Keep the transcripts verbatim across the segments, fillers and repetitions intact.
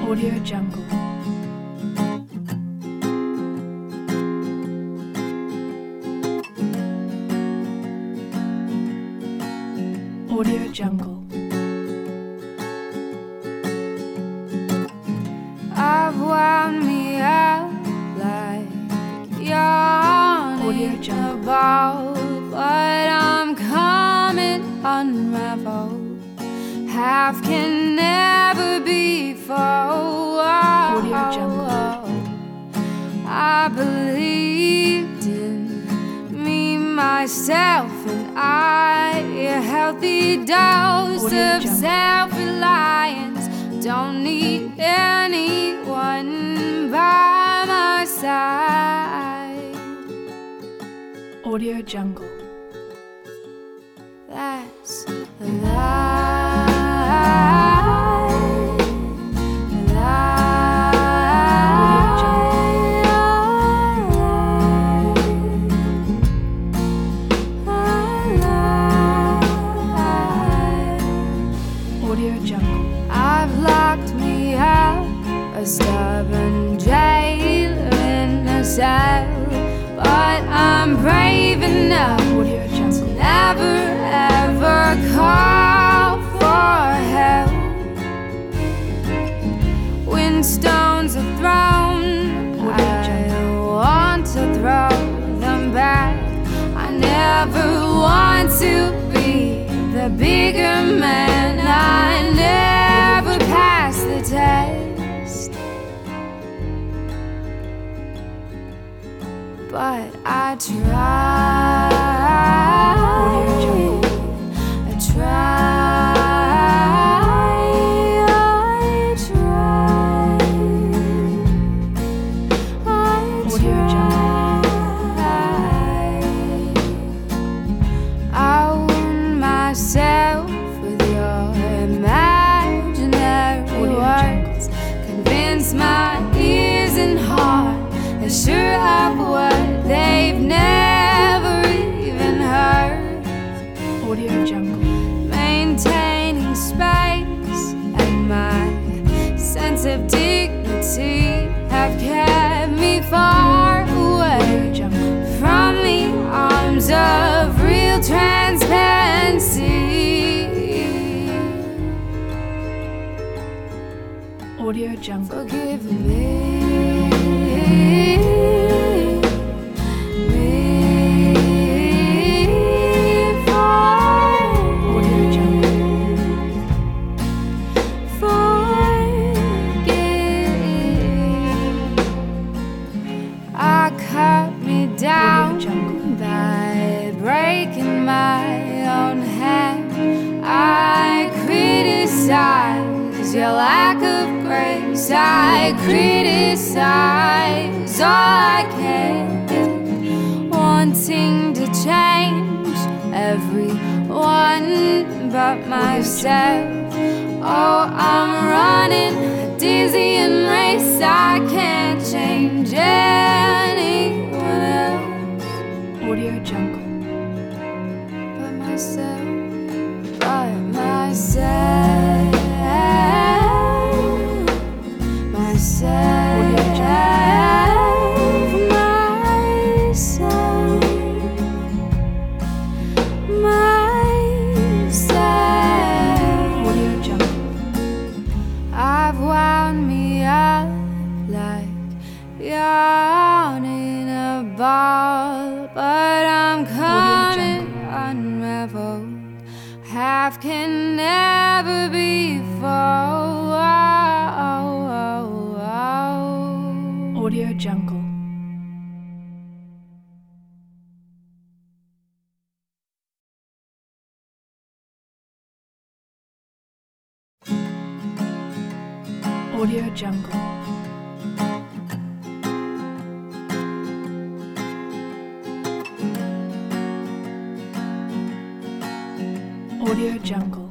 Audio Jungle. Audio Jungle. I've wound me up like yarn in a ball, but I'm coming unraveled. Half can never be full. Audio Jungle. I believed in me, myself, and I. A healthy dose Audio of Jungle. self-reliance. Don't need anyone by my side. Audio Jungle. That's a lie. I've locked me up, a stubborn jailer in a cell, but I'm brave enough to never ever call for help. When stones are thrown, I want to throw them back. I never want to be the bigger man. I never pass the test, but I try. I try. I try. I try. I wound myself with your imaginary words. Convince my ears and heart they're sure of what they've never even heard. Audio Jungle. Maintaining space and my sense of dignity have kept me far away from the arms of real transparency. Audio Jungle. Forgive me. Down by breaking my own hand. I criticize your lack of grace. I criticize all I can, wanting to change everyone but myself. Oh, I'm running a dizzying race. I can't change anyone else. Audio Jungle. By myself, by myself, myself, myself, myself. Audio Jungle. I've wound me up like yarn in a ball, but I'm coming unraveled. Half can never be full. Audio Jungle. Audio Jungle. Audio Jungle.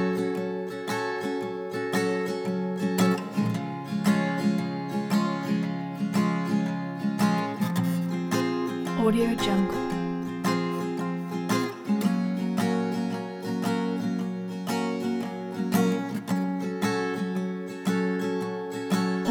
Audio Jungle.